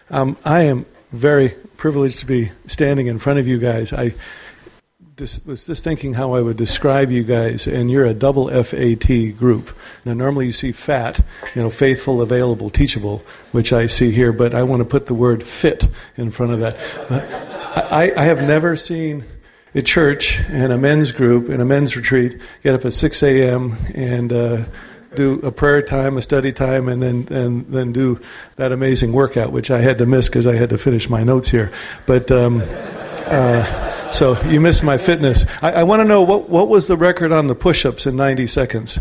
I am very privileged to be standing in front of you guys. I was just thinking how I would describe you guys, and you're a double FAT group. Now, normally you see FAT, faithful, available, teachable, which I see here, but I want to put the word fit in front of that. I have never seen a church and a men's group and a men's retreat get up at 6 a.m. and do a prayer time, a study time, and then do that amazing workout, which I had to miss because I had to finish my notes here. But so you missed my fitness. I want to know what was the record on the push-ups in 90 seconds?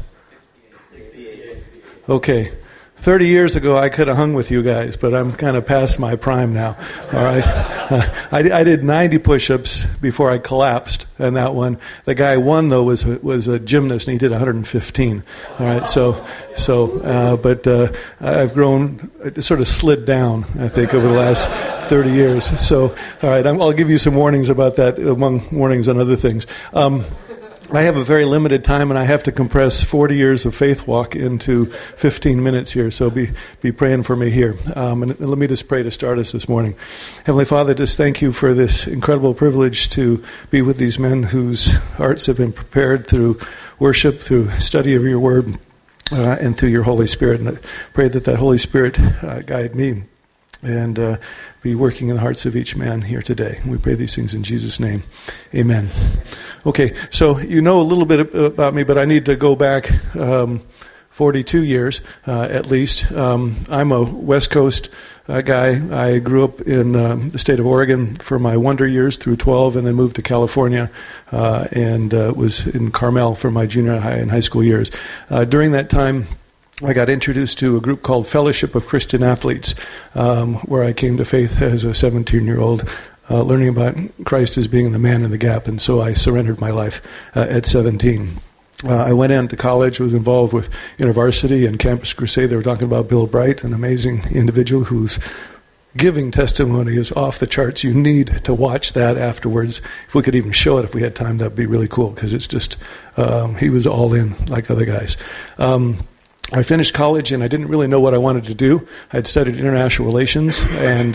Okay. 30 years ago, I could have hung with you guys, but I'm kind of past my prime now. All right, I did 90 push-ups before I collapsed, and that one, the guy won though was a gymnast, and he did 115. All right, but I've grown, it sort of slid down, I think, over the last 30 years. So, all right, I'll give you some warnings about that, among warnings on other things. I have a very limited time, and I have to compress 40 years of faith walk into 15 minutes here, so be praying for me here. And let me just pray to start us this morning. Heavenly Father, just thank you for this incredible privilege to be with these men whose hearts have been prepared through worship, through study of your word, and through your Holy Spirit. And I pray that Holy Spirit guide me and be working in the hearts of each man here today. We pray these things in Jesus' name. Amen. Okay, so you know a little bit about me, but I need to go back 42 years at least. I'm a West Coast guy. I grew up in the state of Oregon for my wonder years through 12, and then moved to California and was in Carmel for my junior high and high school years. During that time, I got introduced to a group called Fellowship of Christian Athletes, where I came to faith as a 17-year-old, learning about Christ as being the man in the gap, and so I surrendered my life at 17. I went into college, was involved with InterVarsity and Campus Crusade. They were talking about Bill Bright, an amazing individual whose giving testimony is off the charts. You need to watch that afterwards. If we could even show it if we had time, that'd be really cool, because it's just, he was all in like other guys. I finished college, and I didn't really know what I wanted to do. I had studied international relations, and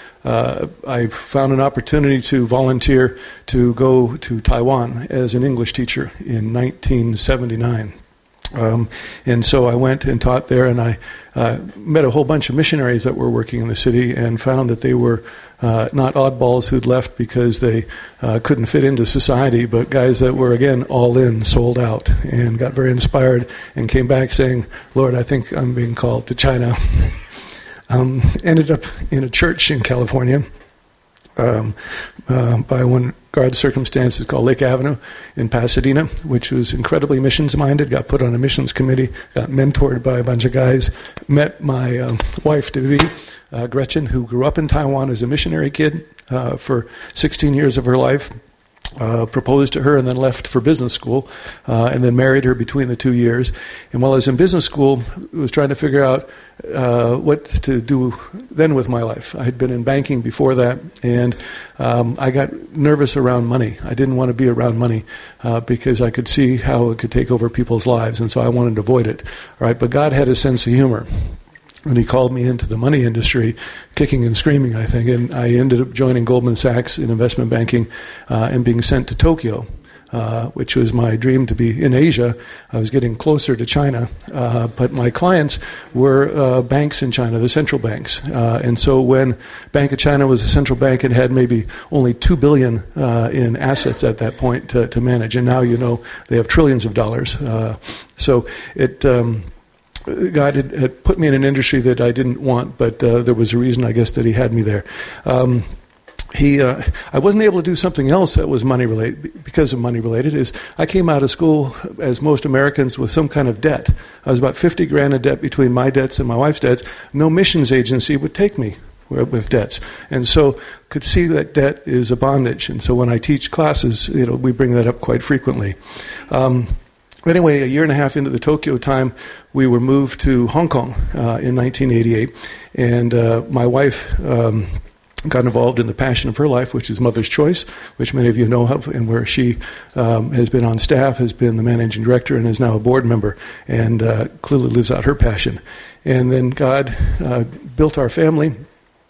I found an opportunity to volunteer to go to Taiwan as an English teacher in 1979. And so I went and taught there, and I met a whole bunch of missionaries that were working in the city, and found that they were not oddballs who'd left because they couldn't fit into society, but guys that were, again, all in, sold out, and got very inspired and came back saying, Lord, I think I'm being called to China. Ended up in a church in California by one God's circumstances called Lake Avenue in Pasadena, which was incredibly missions-minded, got put on a missions committee, got mentored by a bunch of guys, met my wife-to-be, Gretchen, who grew up in Taiwan as a missionary kid for 16 years of her life. Proposed to her and then left for business school, and then married her between the 2 years. And while I was in business school, I was trying to figure out what to do then with my life. I had been in banking before that, and I got nervous around money. I didn't want to be around money because I could see how it could take over people's lives, and so I wanted to avoid it. All right, but God had a sense of humor. And he called me into the money industry, kicking and screaming, I think. And I ended up joining Goldman Sachs in investment banking and being sent to Tokyo, which was my dream to be in Asia. I was getting closer to China. But my clients were banks in China, the central banks. And so when Bank of China was a central bank, it had maybe only $2 billion in assets at that point to manage. And now, they have trillions of dollars. So it... God had put me in an industry that I didn't want, but there was a reason, I guess, that he had me there. I wasn't able to do something else that was money related because of money related. Is I came out of school, as most Americans, with some kind of debt. I was about $50,000 in debt between my debts and my wife's debts. No missions agency would take me with debts, and so could see that debt is a bondage. And so when I teach classes, we bring that up quite frequently. Anyway, a year and a half into the Tokyo time, we were moved to Hong Kong in 1988, and my wife got involved in the passion of her life, which is Mother's Choice, which many of you know of, and where she has been on staff, has been the managing director, and is now a board member, and clearly lives out her passion. And then God built our family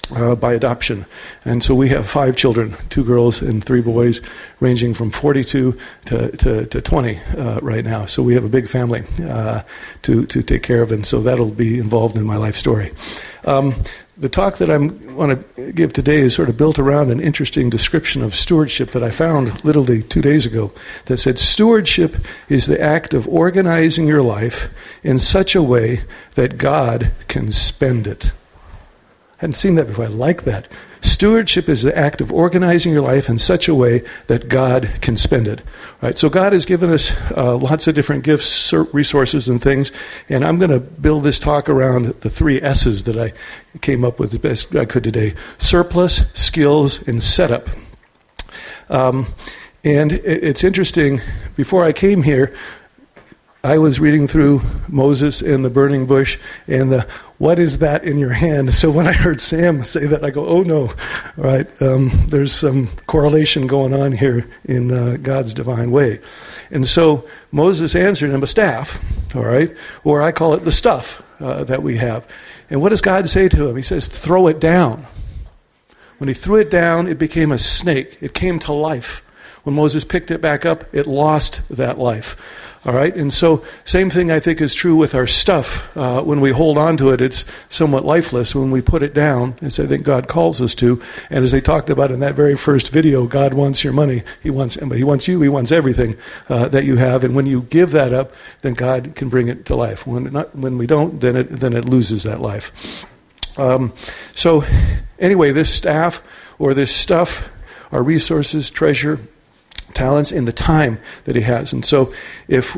by adoption. And so we have 5 children, 2 girls and 3 boys, ranging from 42 to 20 right now. So we have a big family to take care of, and so that'll be involved in my life story. The talk that I want to give today is sort of built around an interesting description of stewardship that I found literally 2 days ago that said, stewardship is the act of organizing your life in such a way that God can spend it. I hadn't seen that before. I like that. Stewardship is the act of organizing your life in such a way that God can spend it. Right? So God has given us lots of different gifts, resources, and things, and I'm going to build this talk around the 3 S's that I came up with the best I could today: surplus, skills, and setup. And it's interesting, before I came here, I was reading through Moses and the burning bush and the "what is that in your hand?" So when I heard Sam say that, I go, oh no, all right, there's some correlation going on here in God's divine way. And so Moses answered him, a staff, all right, or I call it the stuff that we have. And what does God say to him? He says, throw it down. When he threw it down, it became a snake. It came to life. When Moses picked it back up, it lost that life. All right, and so same thing I think is true with our stuff. When we hold on to it, it's somewhat lifeless. When we put it down, as I think God calls us to, and as they talked about in that very first video, God wants your money. He wants you. He wants everything that you have. And when you give that up, then God can bring it to life. When we don't, then it loses that life. So anyway, this staff or this stuff, our resources, treasure, talents, and the time that he has. And so if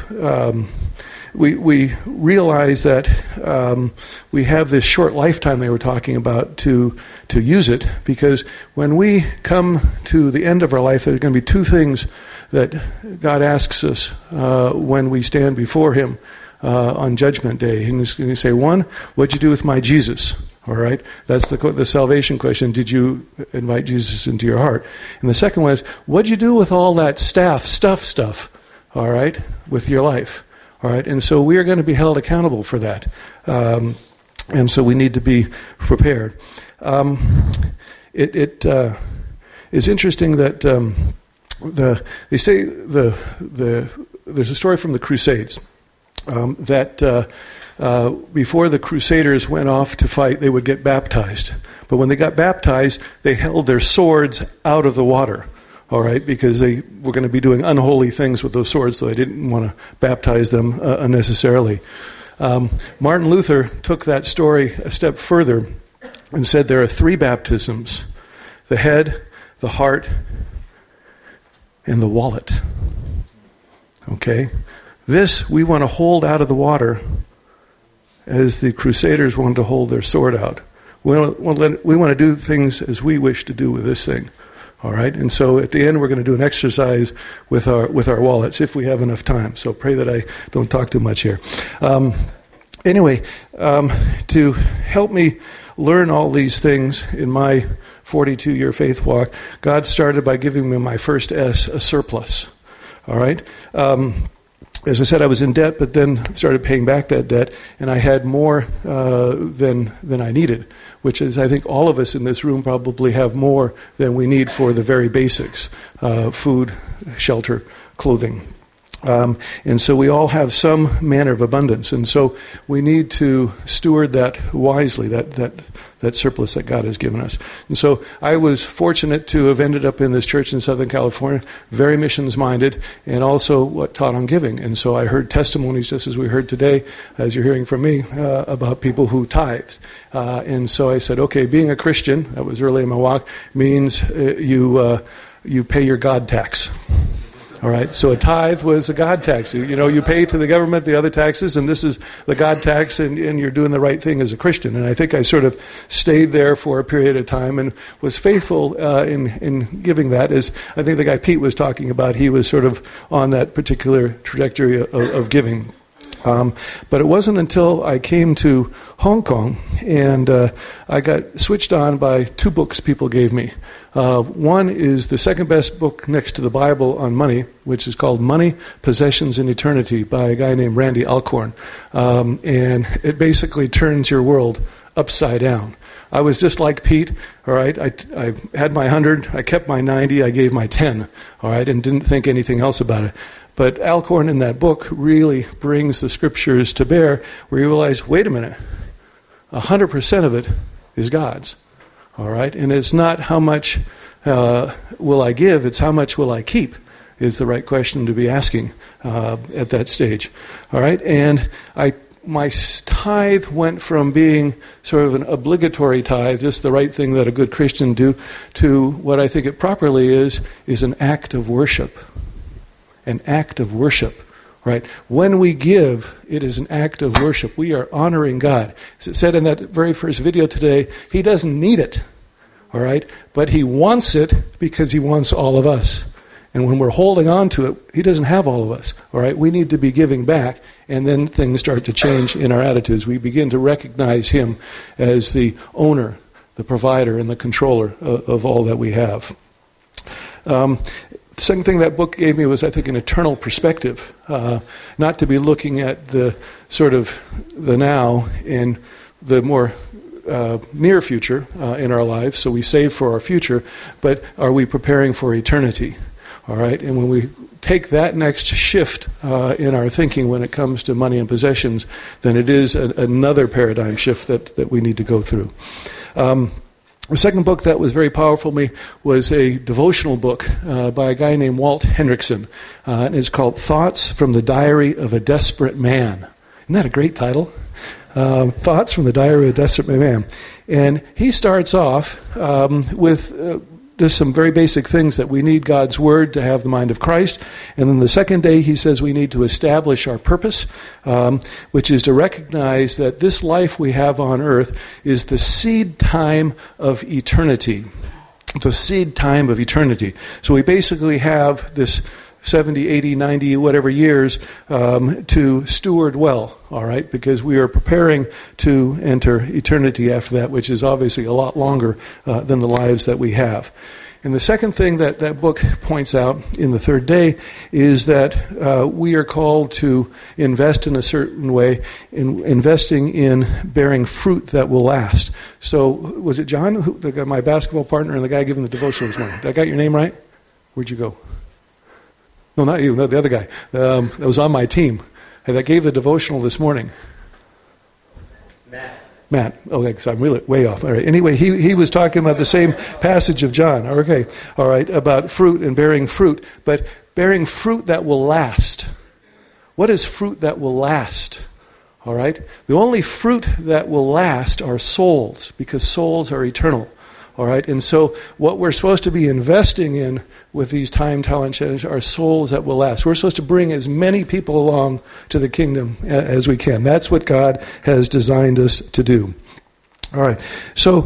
we realize that we have this short lifetime they were talking about to use it, because when we come to the end of our life, there's going to be 2 things that God asks us when we stand before him on Judgment Day. He's going to say, 1, what'd you do with my Jesus? All right, that's the salvation question. Did you invite Jesus into your heart? And the second one is, what'd you do with all that stuff? All right, with your life. All right, and so we are going to be held accountable for that, and so we need to be prepared. It is interesting that they say there's a story from the Crusades that. Before the Crusaders went off to fight, they would get baptized. But when they got baptized, they held their swords out of the water, all right, because they were going to be doing unholy things with those swords, so they didn't want to baptize them unnecessarily. Martin Luther took that story a step further and said there are 3 baptisms: the head, the heart, and the wallet. Okay? This we want to hold out of the water as the Crusaders wanted to hold their sword out. We want to do things as we wish to do with this thing. All right? And so at the end, we're going to do an exercise with our wallets if we have enough time. So pray that I don't talk too much here. Anyway, to help me learn all these things in my 42-year faith walk, God started by giving me my first S, a surplus. All right? As I said, I was in debt, but then started paying back that debt, and I had more than I needed, which is, I think all of us in this room probably have more than we need for the very basics: food, shelter, clothing. And so we all have some manner of abundance, and so we need to steward that wisely, that surplus that God has given us. And so I was fortunate to have ended up in this church in Southern California, very missions-minded, and also taught on giving. And so I heard testimonies, just as we heard today, as you're hearing from me, about people who tithed. And so I said, okay, being a Christian, that was early in my walk, means you pay your God tax. All right, so a tithe was a God tax. You pay to the government the other taxes, and this is the God tax, and you're doing the right thing as a Christian. And I think I sort of stayed there for a period of time and was faithful in giving that. As I think the guy Pete was talking about, he was sort of on that particular trajectory of giving. But it wasn't until I came to Hong Kong and I got switched on by 2 books people gave me. One is the second best book next to the Bible on money, which is called Money, Possessions, and Eternity by a guy named Randy Alcorn. And it basically turns your world upside down. I was just like Pete, all right? I had my 100, I kept my 90, I gave my 10, all right, and didn't think anything else about it. But Alcorn in that book really brings the scriptures to bear, where you realize, wait a minute, 100% of it is God's, all right? And it's not how much will I give, it's how much will I keep, is the right question to be asking at that stage, all right? And my tithe went from being sort of an obligatory tithe, just the right thing that a good Christian do, to what I think it properly is an act of worship. An act of worship, right? When we give, it is an act of worship. We are honoring God. As it said in that very first video today, He doesn't need it, all right? But He wants it because He wants all of us. And when we're holding on to it, He doesn't have all of us, all right? We need to be giving back, and then things start to change in our attitudes. We begin to recognize Him as the owner, the provider, and the controller of all that we have. The second thing that book gave me was, I think, an eternal perspective, not to be looking at the sort of the now and the more near future in our lives, so we save for our future, but are we preparing for eternity? All right, and when we take that next shift in our thinking when it comes to money and possessions, then it is another paradigm shift that we need to go through. The second book that was very powerful for me was a devotional book by a guy named Walt Hendrickson. And it's called Thoughts from the Diary of a Desperate Man. Isn't that a great title? Thoughts from the Diary of a Desperate Man. And he starts off with just some very basic things that we need God's Word to have the mind of Christ. And then the second day he says we need to establish our purpose, which is to recognize that this life we have on earth is the seed time of eternity. The seed time of eternity. So we basically have this 70, 80, 90, whatever years to steward well, all right, because we are preparing to enter eternity after that, which is obviously a lot longer than the lives that we have. And the second thing that book points out in the third day is that we are called to invest in a certain way, investing in bearing fruit that will last. So was it John, my basketball partner, and the guy giving the devotional this morning? Did I got your name right? Where'd you go? No, not you. No, the other guy that was on my team that gave the devotional this morning. Matt. Okay, so I'm really way off. All right. Anyway, he was talking about the same passage of John. Okay. All right. About fruit and bearing fruit, but bearing fruit that will last. What is fruit that will last? All right. The only fruit that will last are souls, because souls are eternal. All right, and so what we're supposed to be investing in with these time talent challenges are souls that will last. We're supposed to bring as many people along to the kingdom as we can. That's what God has designed us to do. All right, so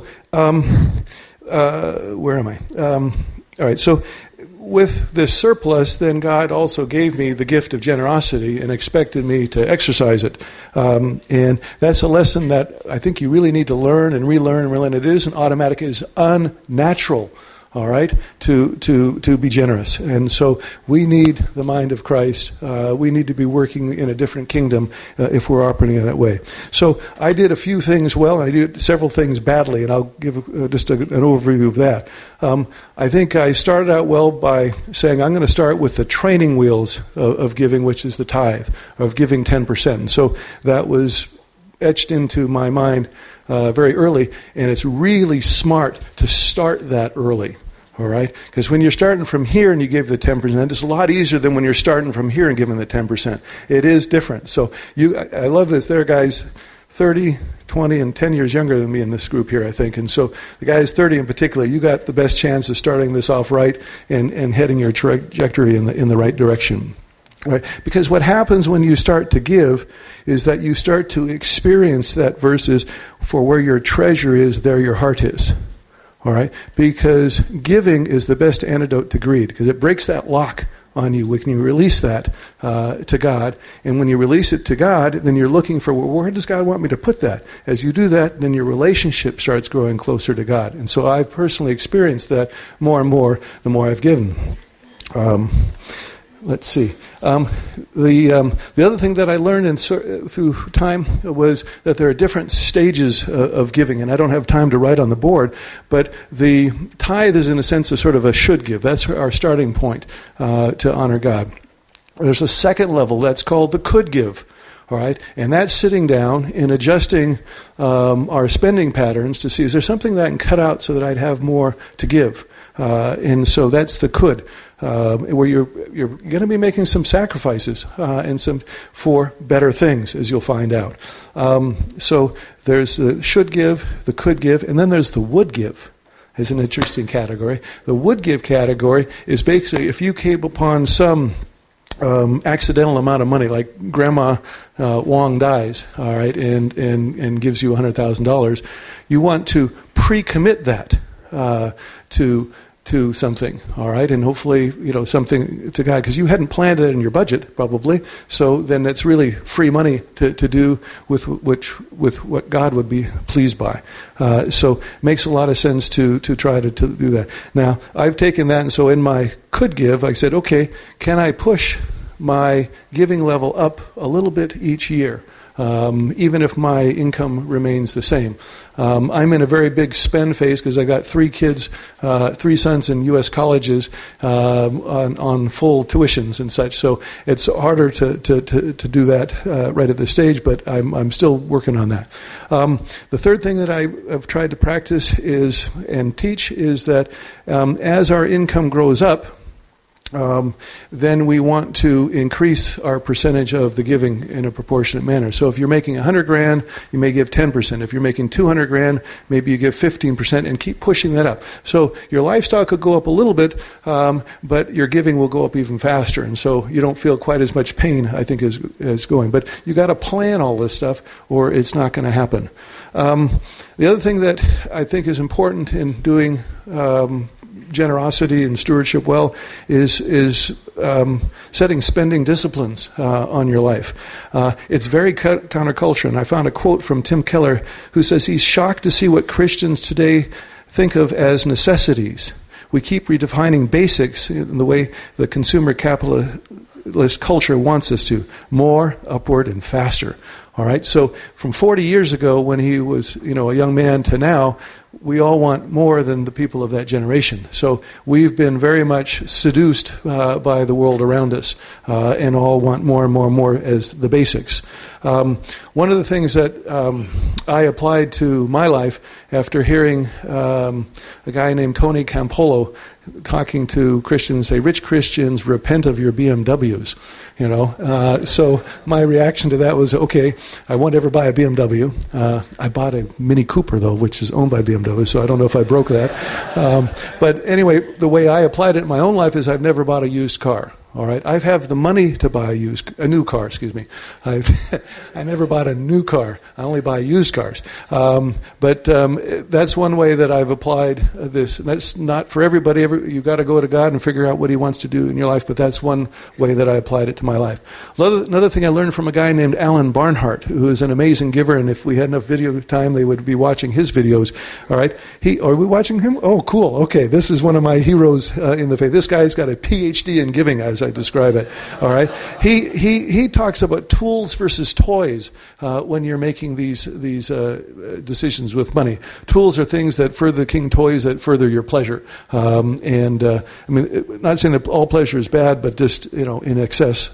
where am I? All right, so with this surplus, then God also gave me the gift of generosity and expected me to exercise it. And that's a lesson that I think you really need to learn and relearn and relearn. It isn't automatic. It is unnatural, all right, to be generous. And so we need the mind of Christ. We need to be working in a different kingdom if we're operating in that way. So I did a few things well, and I did several things badly, and I'll give just an overview of that. I think I started out well by saying I'm going to start with the training wheels of giving, which is the tithe, of giving 10%. And so that was etched into my mind very early, and it's really smart to start that early. All right? Because when you're starting from here and you give the 10%, it's a lot easier than when you're starting from here and giving the 10%. It is different. So I love this. There are guys 30, 20, and 10 years younger than me in this group here, I think. And so the guys 30 in particular, you got the best chance of starting this off right and heading your trajectory in the right direction. Right? Because what happens when you start to give is that you start to experience that verses, for where your treasure is, there your heart is. All right? Because giving is the best antidote to greed, because it breaks that lock on you when you release that to God. And when you release it to God, then you're looking for, well, where does God want me to put that? As you do that, then your relationship starts growing closer to God. And so I've personally experienced that more and more the more I've given. let's see. The other thing that I learned through time was that there are different stages of giving, and I don't have time to write on the board, but the tithe is in a sense a sort of a should give. That's our starting point to honor God. There's a second level that's called the could give. All right, and that's sitting down and adjusting our spending patterns to see, is there something that I can cut out so that I'd have more to give? And so that's the could, where you're going to be making some sacrifices and some for better things, as you'll find out. So there's the should give, the could give, and then there's the would give. Is an interesting category. The would give category is basically if you came upon some accidental amount of money, like Grandma Wong dies, all right, and gives you $100,000, you want to pre-commit that to something, all right, and hopefully something to God, because you hadn't planned it in your budget probably. So then it's really free money to do with what God would be pleased by. So it makes a lot of sense to try to do that. Now I've taken that, and so in my could give, I said, okay, can I push my giving level up a little bit each year? Even if my income remains the same. I'm in a very big spend phase because I got 3 kids, 3 sons in U.S. colleges on full tuitions and such. So it's harder to do that right at this stage, but I'm still working on that. The third thing that I have tried to practice and teach is that as our income grows up, then we want to increase our percentage of the giving in a proportionate manner. So if you're making $100,000, you may give 10%. If you're making $200,000, maybe you give 15%, and keep pushing that up. So your lifestyle could go up a little bit, but your giving will go up even faster, and so you don't feel quite as much pain, I think, as going. But you got to plan all this stuff, or it's not going to happen. The other thing that I think is important in doing generosity and stewardship well is setting spending disciplines on your life. It's very counterculture, and I found a quote from Tim Keller who says he's shocked to see what Christians today think of as necessities. We keep redefining basics in the way the consumer capitalist culture wants us to. More, upward, and faster. All right, so from 40 years ago when he was a young man to now, we all want more than the people of that generation. So we've been very much seduced by the world around us and all want more and more and more as the basics. One of the things that I applied to my life after hearing a guy named Tony Campolo talking to Christians say, rich Christians, repent of your BMWs. So my reaction to that was, okay, I won't ever buy a BMW. I bought a Mini Cooper, though, which is owned by BMW, so I don't know if I broke that. But anyway, the way I applied it in my own life is I've never bought a used car. All right, I have the money to buy a new car. Excuse me. I never bought a new car. I only buy used cars. But that's one way that I've applied this. That's not for everybody. You got to go to God and figure out what He wants to do in your life. But that's one way that I applied it to my life. Another thing I learned from a guy named Alan Barnhart, who is an amazing giver. And if we had enough video time, they would be watching his videos. All right, are we watching him? Oh, cool. Okay, this is one of my heroes in the faith. This guy's got a PhD in giving, as I describe it. All right, he talks about tools versus toys when you're making these decisions with money. Tools are things that further the king, toys that further your pleasure. I mean, not saying that all pleasure is bad, but just in excess,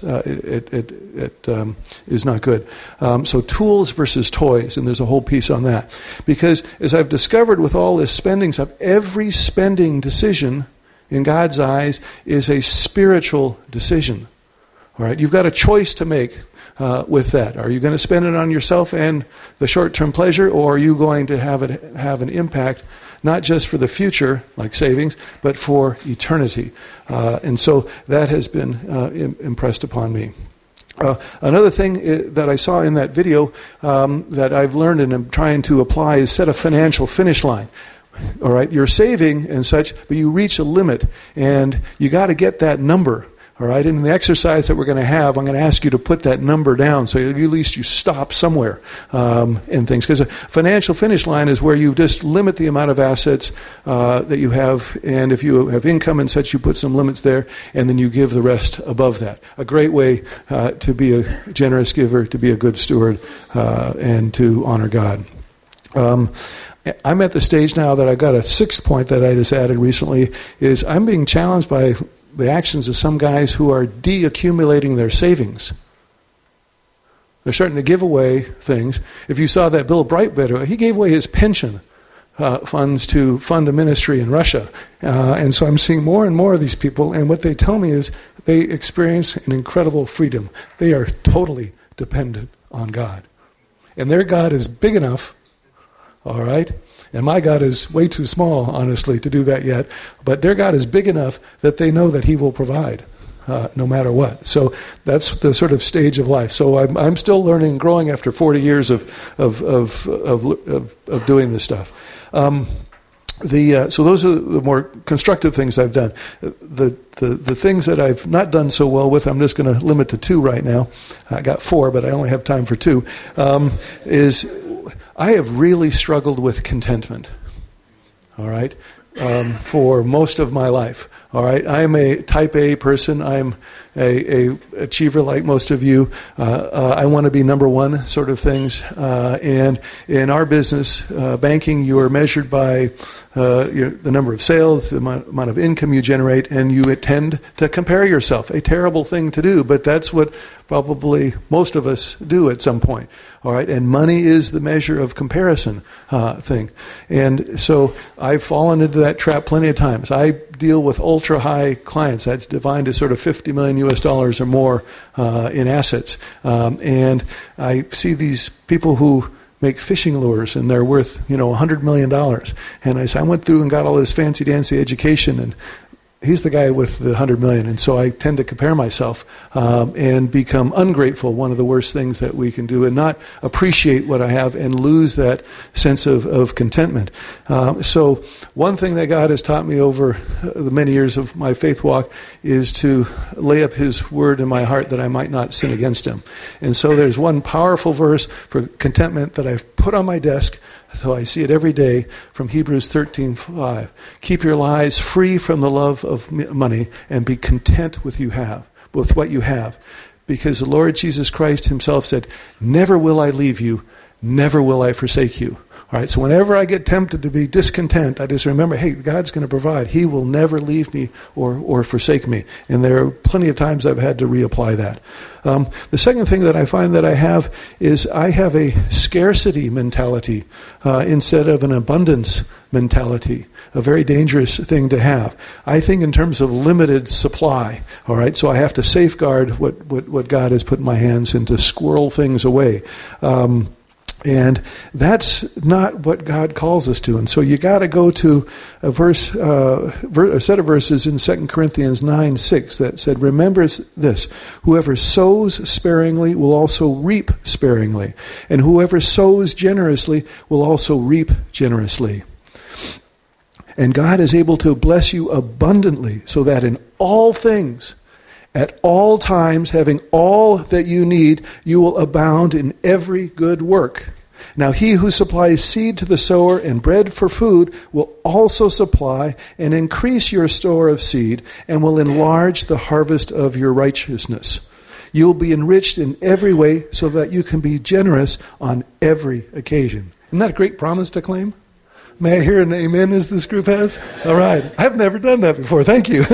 it is not good. So tools versus toys, and there's a whole piece on that, because as I've discovered with all this spending stuff, every spending decision in God's eyes is a spiritual decision. All right, you've got a choice to make with that. Are you going to spend it on yourself and the short-term pleasure, or are you going to have an impact not just for the future, like savings, but for eternity? And so that has been impressed upon me. Another thing that I saw in that video that I've learned and I'm trying to apply is set a financial finish line. All right, you're saving and such, but you reach a limit, and you got to get that number All right, and in the exercise that we're going to have, I'm going to ask you to put that number down so at least you stop somewhere in things. Because a financial finish line is where you just limit the amount of assets that you have, and if you have income and such, you put some limits there, and then you give the rest above that. A great way to be a generous giver, to be a good steward, and to honor God. I'm at the stage now that I've got a sixth point that I just added recently, is I'm being challenged by the actions of some guys who are de-accumulating their savings. They're starting to give away things. If you saw that Bill Bright video, he gave away his pension funds to fund a ministry in Russia. And so I'm seeing more and more of these people, and what they tell me is they experience an incredible freedom. They are totally dependent on God. And their God is big enough, all right? And my God is way too small, honestly, to do that yet. But their God is big enough that they know that He will provide, no matter what. So that's the sort of stage of life. So I'm still learning and growing after 40 years of doing this stuff. So those are the more constructive things I've done. The things that I've not done so well with, I'm just going to limit to 2 right now. I got 4, but I only have time for 2. Is I have really struggled with contentment, all right, for most of my life, all right. I'm a type A person. I'm a achiever like most of you. I want to be number one sort of things. And in our business, banking, you are measured by the number of sales, the amount of income you generate, and you tend to compare yourself. A terrible thing to do, but that's what probably most of us do at some point. All right, and money is the measure of comparison thing. And so I've fallen into that trap plenty of times. I deal with ultra-high clients. That's defined as sort of $50 million US or more in assets. And I see these people who make fishing lures, and they're worth, $100 million. And I went through and got all this fancy-dancy education, and he's the guy with the $100 million. And so I tend to compare myself and become ungrateful, one of the worst things that we can do, and not appreciate what I have and lose that sense of contentment. So one thing that God has taught me over the many years of my faith walk is to lay up His word in my heart that I might not sin against Him. And so there's one powerful verse for contentment that I've put on my desk, so I see it every day, from Hebrews 13:5. Keep your lives free from the love of money and be content with what you have. Because the Lord Jesus Christ Himself said, never will I leave you, never will I forsake you. All right, so whenever I get tempted to be discontent, I just remember, hey, God's going to provide. He will never leave me or forsake me. And there are plenty of times I've had to reapply that. The second thing that I find that I have is I have a scarcity mentality instead of an abundance mentality, a very dangerous thing to have. I think in terms of limited supply, all right, so I have to safeguard what God has put in my hands and to squirrel things away. And that's not what God calls us to. And so you got to go to a set of verses in 2 Corinthians 9:6 that said, remember this, whoever sows sparingly will also reap sparingly, and whoever sows generously will also reap generously. And God is able to bless you abundantly, so that in all things, at all times, having all that you need, you will abound in every good work. Now He who supplies seed to the sower and bread for food will also supply and increase your store of seed and will enlarge the harvest of your righteousness. You will be enriched in every way so that you can be generous on every occasion. Isn't that a great promise to claim? May I hear an amen as this group has? All right. I've never done that before. Thank you.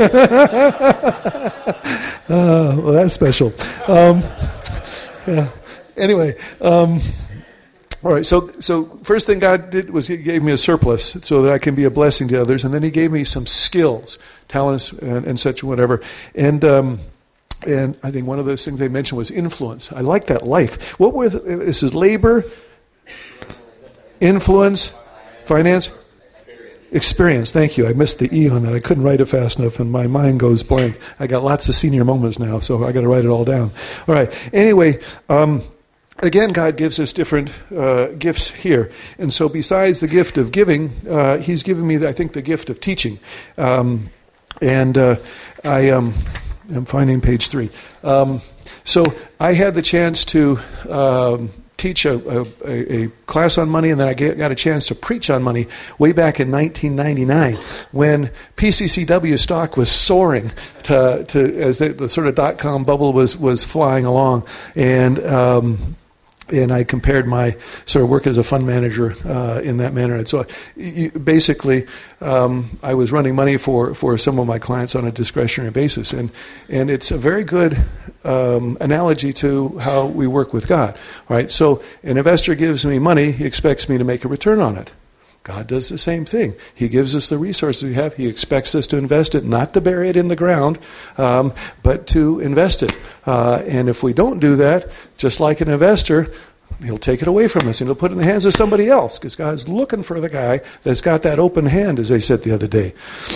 Well, that's special. Anyway, all right. So first thing God did was He gave me a surplus so that I can be a blessing to others, and then He gave me some skills, talents, and such and whatever. And I think one of those things they mentioned was influence. I like that life. This is labor, influence, finance, experience. Thank you. I missed the E on that. I couldn't write it fast enough, and my mind goes blank. I got lots of senior moments now, so I got to write it all down. All right. Anyway, again, God gives us different gifts here, and so besides the gift of giving, He's given me, I think, the gift of teaching. I'm finding page 3. So I had the chance to teach a class on money, and then I got a chance to preach on money way back in 1999 when PCCW stock was soaring as the sort of dot-com bubble was flying along. And I compared my sort of work as a fund manager in that manner. And so basically, I was running money for some of my clients on a discretionary basis. And it's a very good analogy to how we work with God. Right? So an investor gives me money, he expects me to make a return on it. God does the same thing. He gives us the resources we have. He expects us to invest it, not to bury it in the ground, but to invest it. And if we don't do that, just like an investor, he'll take it away from us and he'll put it in the hands of somebody else because God's looking for the guy that's got that open hand, as they said the other day.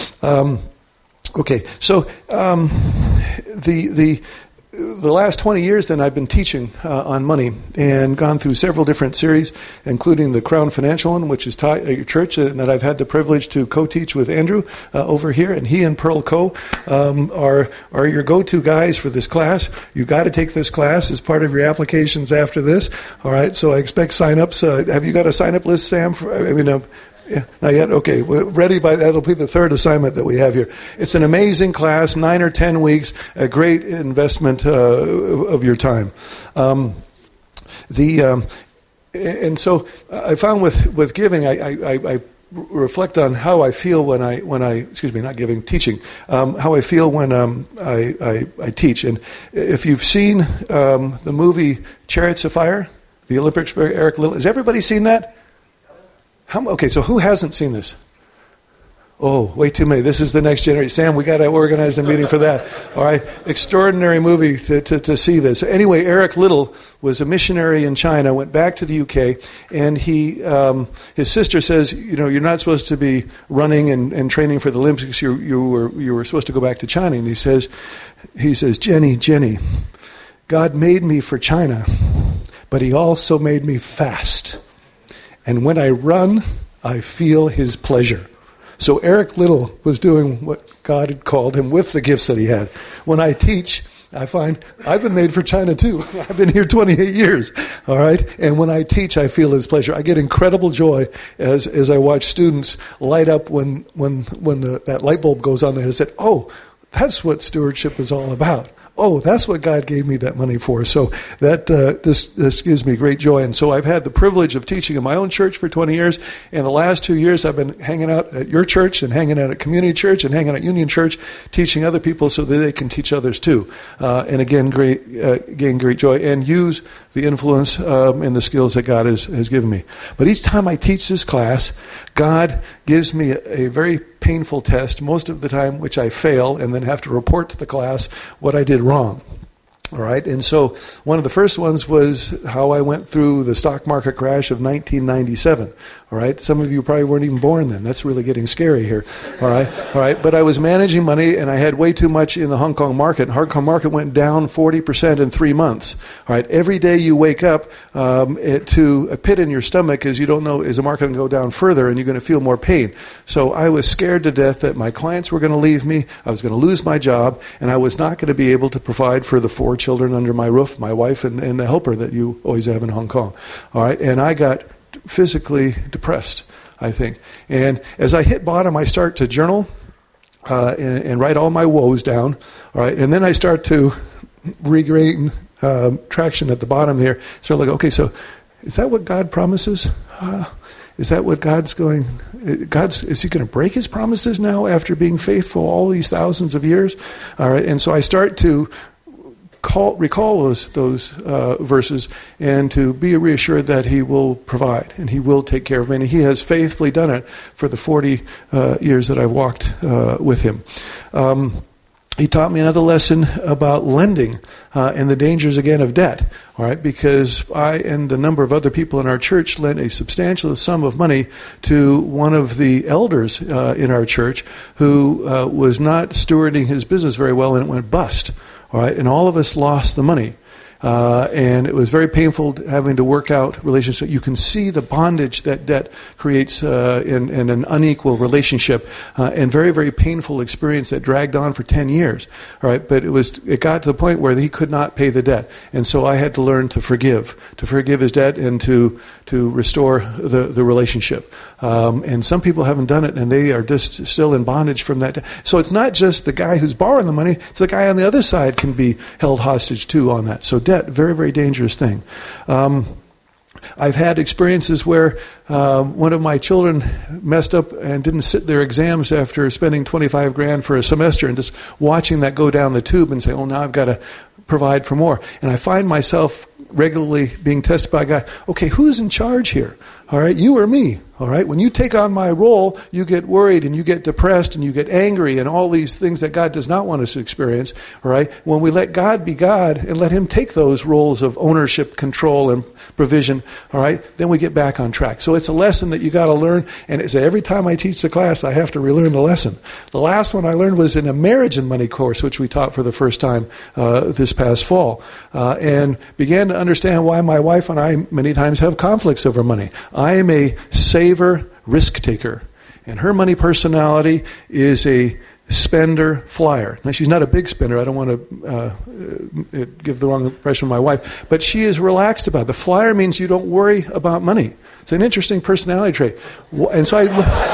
The last 20 years, then, I've been teaching on money and gone through several different series, including the Crown Financial one, which is taught at your church, and that I've had the privilege to co-teach with Andrew over here. And he and Pearl Coe are your go-to guys for this class. You've got to take this class as part of your applications after this. All right, so I expect sign-ups. Have you got a sign-up list, Sam? Yeah, not yet? Okay, we're ready that'll be the third assignment that we have here. It's an amazing class, 9 or 10 weeks, a great investment of your time. And so I found with giving, I reflect on how I feel teaching, how I feel when I teach. And if you've seen the movie Chariots of Fire, the Olympic Eric Liddell, has everybody seen that? Okay, so who hasn't seen this? Oh, way too many. This is the next generation. Sam, we got to organize a meeting for that. All right, extraordinary movie to see this. Anyway, Eric Liddell was a missionary in China, went back to the UK, and his sister says, you're not supposed to be running and training for the Olympics. You were supposed to go back to China. And he says, Jenny, God made me for China, but He also made me fast. And when I run, I feel His pleasure. So Eric Liddell was doing what God had called him with the gifts that he had. When I teach, I find I've been made for China too. I've been here 28 years. All right? And when I teach, I feel His pleasure. I get incredible joy as I watch students light up when that light bulb goes on there and said, oh, that's what stewardship is all about. Oh, that's what God gave me that money for. So that this gives me great joy. And so I've had the privilege of teaching in my own church for 20 years. And the last 2 years, I've been hanging out at your church and hanging out at Community Church and hanging out at Union Church, teaching other people so that they can teach others too. And again, gain great joy and use the influence and the skills that God has given me. But each time I teach this class, God gives me a very painful test, most of the time, which I fail and then have to report to the class what I did wrong. All right, and so one of the first ones was how I went through the stock market crash of 1997. All right, some of you probably weren't even born then. That's really getting scary here. All right. But I was managing money, and I had way too much in the Hong Kong market. Hong Kong market went down 40% in 3 months. All right, every day you wake up to a pit in your stomach because you don't know, is the market going to go down further, and you're going to feel more pain. So I was scared to death that my clients were going to leave me, I was going to lose my job, and I was not going to be able to provide for the 4 children under my roof, my wife and the helper that you always have in Hong Kong. All right, and I got physically depressed, I think. And as I hit bottom, I start to journal and write all my woes down. All right, and then I start to regain traction at the bottom there. So like, okay, so is that what God promises? Is that what God's going? Is He going to break His promises now after being faithful all these thousands of years? All right, and so I start to recall those verses and to be reassured that He will provide and He will take care of me. And He has faithfully done it for the 40 years that I've walked with Him. He taught me another lesson about lending and the dangers, again, of debt. All right, because I and a number of other people in our church lent a substantial sum of money to one of the elders in our church who was not stewarding his business very well, and it went bust. All right, and all of us lost the money. And it was very painful having to work out relationships. You can see the bondage that debt creates in an unequal relationship, and very, very painful experience that dragged on for 10 years. All right, but it got to the point where he could not pay the debt, and so I had to learn to forgive his debt and to restore the relationship. And some people haven't done it, and they are just still in bondage from that debt. So it's not just the guy who's borrowing the money; it's the guy on the other side can be held hostage too on that. So debt, very, very dangerous thing. I've had experiences where one of my children messed up and didn't sit their exams after spending $25,000 for a semester, and just watching that go down the tube and say, "Oh, now I've got to provide for more." And I find myself regularly being tested by God. Okay, who's in charge here? All right, you or me? All right, when you take on my role, you get worried and you get depressed and you get angry and all these things that God does not want us to experience. All right, when we let God be God and let Him take those roles of ownership, control, and provision, all right, then we get back on track. So it's a lesson that you got to learn. And it's every time I teach the class, I have to relearn the lesson. The last one I learned was in a marriage and money course, which we taught for the first time this past fall, and began to understand why my wife and I many times have conflicts over money. I am a saver, risk taker, and her money personality is a spender, flyer. Now, she's not a big spender. I don't want to give the wrong impression of my wife, but she is relaxed about it. The flyer means you don't worry about money. It's an interesting personality trait. And so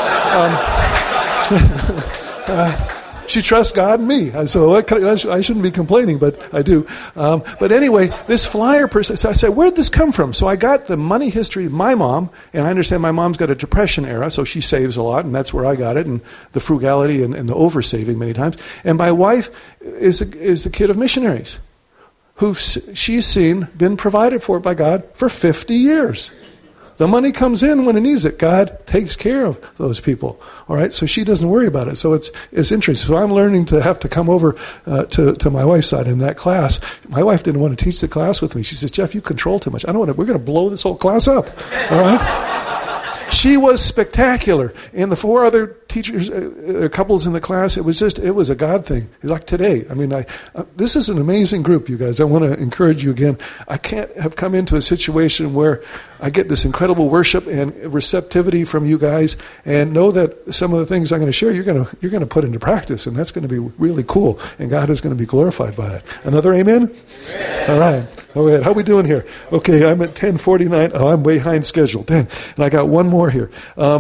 she trusts God and me. So I shouldn't be complaining, but I do. But anyway, this flyer person, so I said, where'd this come from? So I got the money history of my mom, and I understand my mom's got a depression era, so she saves a lot, and that's where I got it, and the frugality and the over-saving many times. And my wife is the kid of missionaries, who she's been provided for by God for 50 years. The money comes in when it needs it. God takes care of those people. All right, so she doesn't worry about it. So it's interesting. So I'm learning to have to come over to my wife's side in that class. My wife didn't want to teach the class with me. She says, "Jeff, you control too much. I don't want to. We're going to blow this whole class up." All right. She was spectacular. And the four other teachers, couples in the class, it was a God thing. Like today. I mean, this is an amazing group, you guys. I want to encourage you again. I can't have come into a situation where I get this incredible worship and receptivity from you guys, and know that some of the things I'm going to share, you're going to put into practice, and that's going to be really cool, and God is going to be glorified by it. Another amen? All right. How are we doing here? Okay, I'm at 10:49. Oh, I'm way behind schedule. Dang. And I got one more here.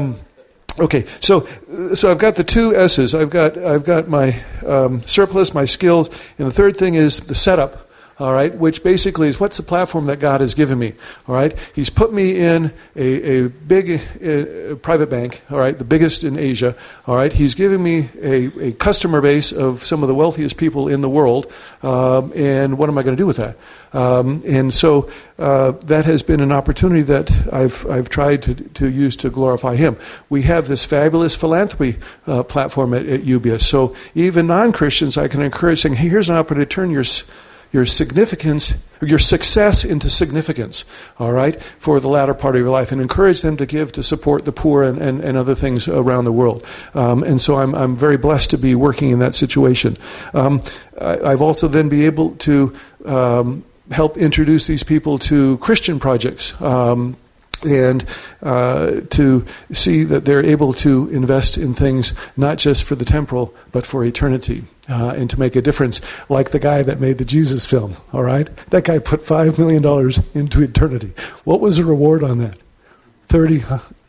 Okay, so I've got the two S's. I've got my surplus, my skills, and the third thing is the setup. All right, which basically is what's the platform that God has given me. All right, He's put me in a big private bank. All right, the biggest in Asia. All right, He's given me a customer base of some of the wealthiest people in the world. And what am I going to do with that? And so that has been an opportunity that I've tried to use to glorify Him. We have this fabulous philanthropy platform at UBS. So even non-Christians, I can encourage, saying, "Hey, here's an opportunity to turn your significance, your success into significance, all right, for the latter part of your life," and encourage them to give to support the poor and other things around the world. And so I'm very blessed to be working in that situation. I've also then be able to help introduce these people to Christian projects, and to see that they're able to invest in things not just for the temporal, but for eternity, and to make a difference, like the guy that made the Jesus film, all right? That guy put $5 million into eternity. What was the reward on that? 30,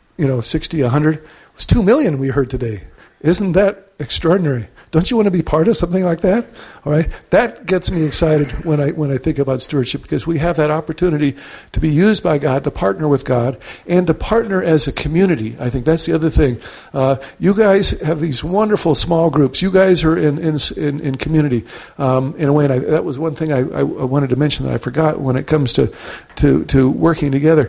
60, 100? It was $2 million we heard today. Isn't that extraordinary? Don't you want to be part of something like that? All right, that gets me excited when I think about stewardship, because we have that opportunity to be used by God, to partner with God, and to partner as a community. I think that's the other thing. You guys have these wonderful small groups. You guys are in community in a way, and that was one thing I wanted to mention that I forgot when it comes to working together.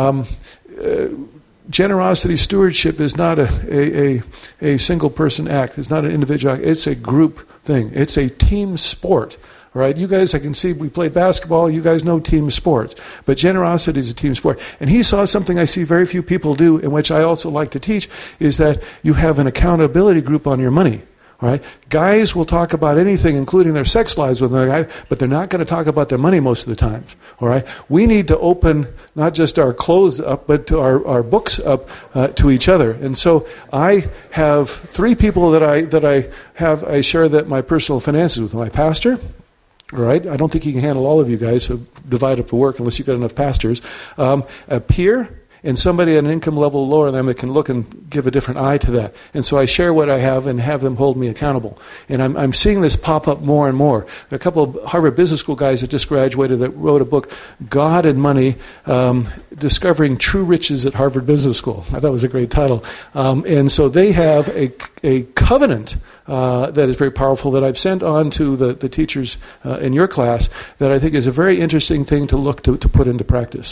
Generosity stewardship is not a single person act. It's not an individual act. It's a group thing. It's a team sport. All right, you guys, I can see we play basketball. You guys know team sports. But generosity is a team sport. And he saw something I see very few people do, in which I also like to teach, is that you have an accountability group on your money. All right, guys will talk about anything, including their sex lives with another guy, but they're not going to talk about their money most of the time. All right, we need to open not just our clothes up, but to our books up to each other. And so I have 3 people that I share that my personal finances with. My pastor. All right, I don't think he can handle all of you guys, so divide up the work unless you've got enough pastors. A peer. And somebody at an income level lower than them that can look and give a different eye to that. And so I share what I have and have them hold me accountable. And I'm seeing this pop up more and more. There are a couple of Harvard Business School guys that just graduated that wrote a book, God and Money, Discovering True Riches at Harvard Business School. I thought it was a great title. And so they have a covenant that is very powerful that I've sent on to the teachers in your class that I think is a very interesting thing to look to put into practice.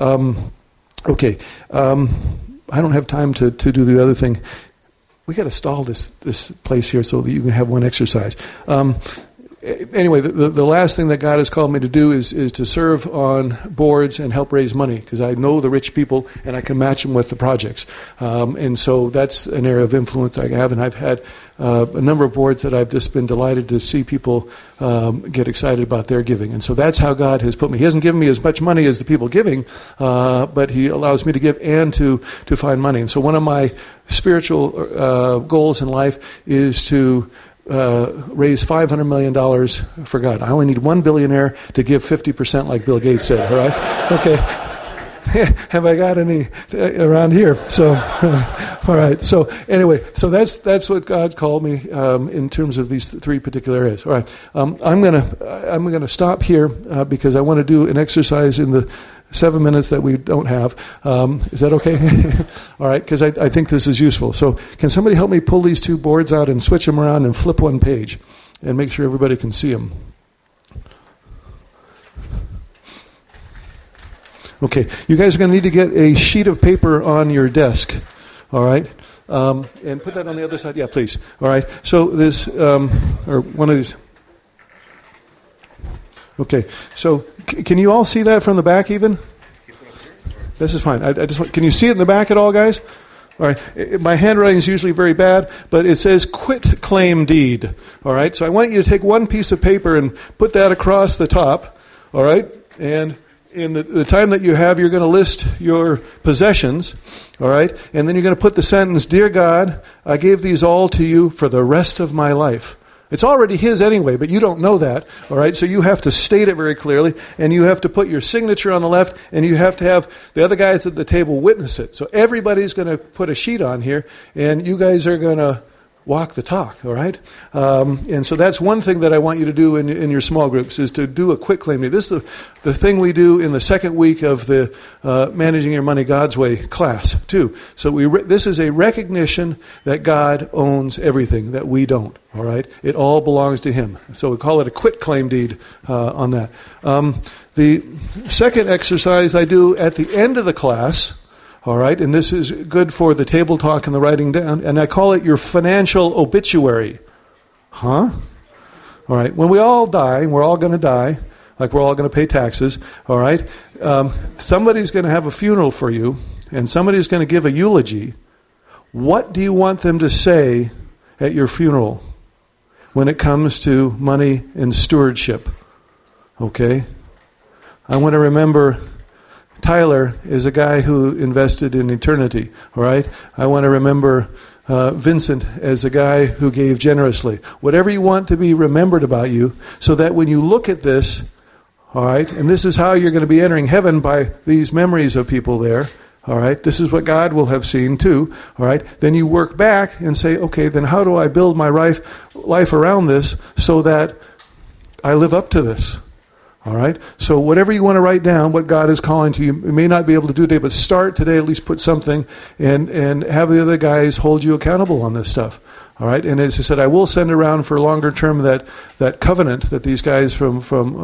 Okay, I don't have time to do the other thing. We got to stall this place here so that you can have one exercise. Anyway, the last thing that God has called me to do is to serve on boards and help raise money, because I know the rich people and I can match them with the projects. And so that's an area of influence I have, and I've had a number of boards that I've just been delighted to see people get excited about their giving. And so that's how God has put me. He hasn't given me as much money as the people giving, but He allows me to give and to find money. And so one of my spiritual goals in life is to raise $500 million for God. I only need one billionaire to give 50% like Bill Gates said, all right? Okay. Have I got any around here? So, all right. So anyway, so that's what God's called me in terms of these 3 particular areas. All right. I'm gonna stop here because I want to do an exercise in the 7 minutes that we don't have. Is that okay? All right, because I think this is useful. So can somebody help me pull these 2 boards out and switch them around and flip one page and make sure everybody can see them? Okay, you guys are going to need to get a sheet of paper on your desk. All right? And put that on the other side. Yeah, please. All right. So this, or one of these. Okay, so can you all see that from the back even? This is fine. I just can you see it in the back at all, guys? All right. My handwriting is usually very bad, but it says quit claim deed. All right. So I want you to take one piece of paper and put that across the top. All right. And in the time that you have, you're going to list your possessions. All right. And then you're going to put the sentence, Dear God, I gave these all to you for the rest of my life. It's already His anyway, but you don't know that, all right? So you have to state it very clearly, and you have to put your signature on the left, and you have to have the other guys at the table witness it. So everybody's going to put a sheet on here, and you guys are going to walk the talk, all right? And so that's one thing that I want you to do in your small groups, is to do a quick claim deed. This is the thing we do in the second week of the Managing Your Money God's Way class, too. So this is a recognition that God owns everything, that we don't, all right? It all belongs to Him. So we call it a quit claim deed on that. The second exercise I do at the end of the class, all right, and this is good for the table talk and the writing down, and I call it your financial obituary. Huh? All right, when we all die, and we're all going to die, like we're all going to pay taxes, all right, somebody's going to have a funeral for you, and somebody's going to give a eulogy. What do you want them to say at your funeral when it comes to money and stewardship? Okay? I want to remember Tyler is a guy who invested in eternity, all right? I want to remember Vincent as a guy who gave generously. Whatever you want to be remembered about you, so that when you look at this, all right, and this is how you're going to be entering heaven, by these memories of people there, all right? This is what God will have seen too, all right? Then you work back and say, okay, then how do I build my life around this so that I live up to this? All right? So whatever you want to write down, what God is calling to you, you may not be able to do today, but start today, at least put something, and have the other guys hold you accountable on this stuff. All right? And as I said, I will send around for longer term that covenant that these guys from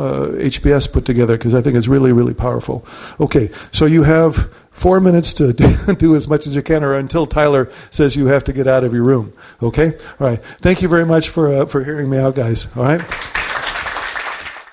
HBS put together, because I think it's really, really powerful. Okay, so you have 4 minutes to do as much as you can, or until Tyler says you have to get out of your room. Okay? All right. Thank you very much for hearing me out, guys. All right?